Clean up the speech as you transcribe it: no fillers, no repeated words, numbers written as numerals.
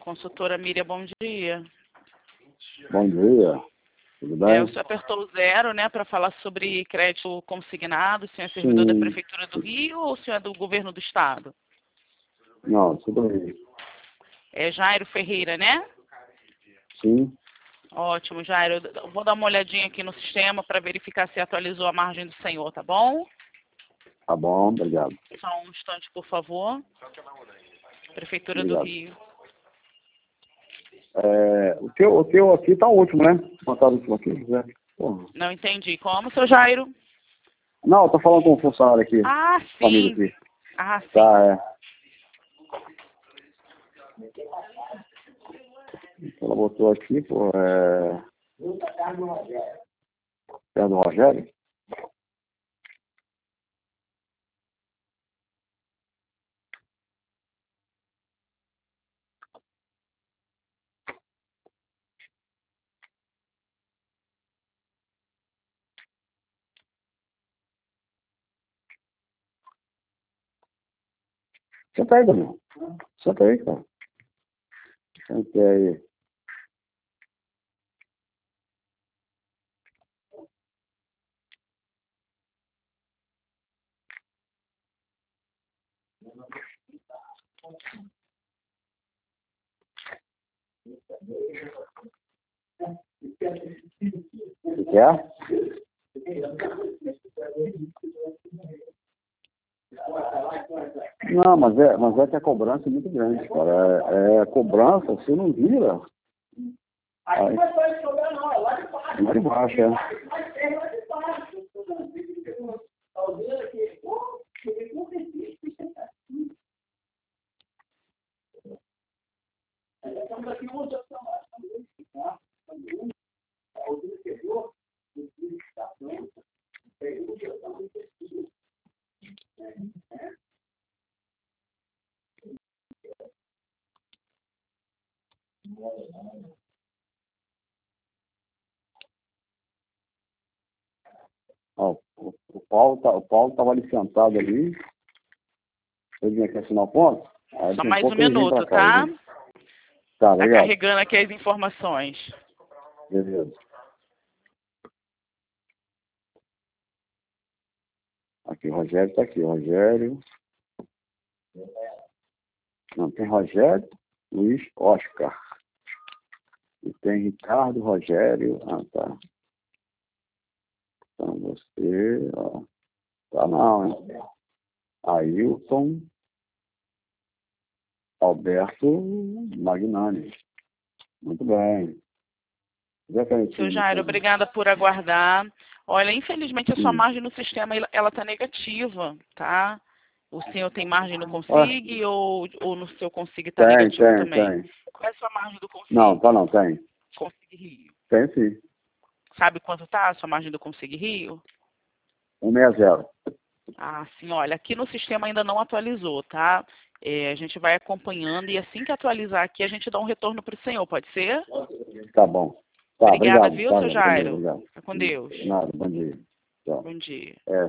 Consultora Miriam, bom dia. Bom dia, tudo bem? O senhor apertou o 0, né, para falar sobre crédito consignado. O senhor é servidor da Prefeitura do Rio ou o senhor é do Governo do Estado? Não, tudo bem. É Jairo Ferreira, né? Sim, Ótimo, Jairo. Eu vou dar uma olhadinha aqui no sistema para verificar se atualizou a margem do senhor, tá bom? tá bom, obrigado. Só um instante, por favor. Prefeitura do Obrigado. Rio. O teu aqui tá ótimo, né? Botaram o último aqui, Zé. Porra. Não entendi. Como, seu Jairo? Não, eu tô falando com o funcionário aqui. Ah, Amigo sim. aqui. Ah, sim. Tá, Ela botou aqui, pô, perto do Rogério. Senta aí, Daniel. Senta aí, cara. Senta aí. Você quer? Não, mas é que a cobrança é muito grande, cara. Cobrança, você não vira. Aí, lá de baixo, Ó, o Paulo tava ali sentado ali. Ele vinha aqui assinar o ponto. Aí, Só daqui a mais um pouco ele vem minuto, pra cá, tá? ele vem. Tá, Tá obrigado. carregando aqui as informações. Beleza. Aqui, o Rogério tá aqui. Rogério. Não, tem Rogério, Luiz, Oscar. E tem Ricardo, Rogério. Ah, tá. Então você, ó. Tá não, hein? Ailton Alberto Magnani. Muito bem. Zé Cantinho, Seu Jairo, obrigada por aguardar. Olha, infelizmente a sua margem no sistema ela tá negativa, tá? O senhor tem margem no Consig ou no seu Consig está negativo também? Tem. Qual é a sua margem do Consig? Não, tem. Consig Rio. Tem sim. Sabe quanto tá a sua margem do Consig Rio? 160. Ah, sim, olha, aqui no sistema ainda não atualizou, tá? A gente vai acompanhando e assim que atualizar aqui, a gente dá um retorno para o senhor, pode ser? Tá bom. Tá, Obrigada, obrigado. viu, Tá, seu Jairo? obrigado. Fica com Deus. Nada, bom dia. Tchau. Bom dia.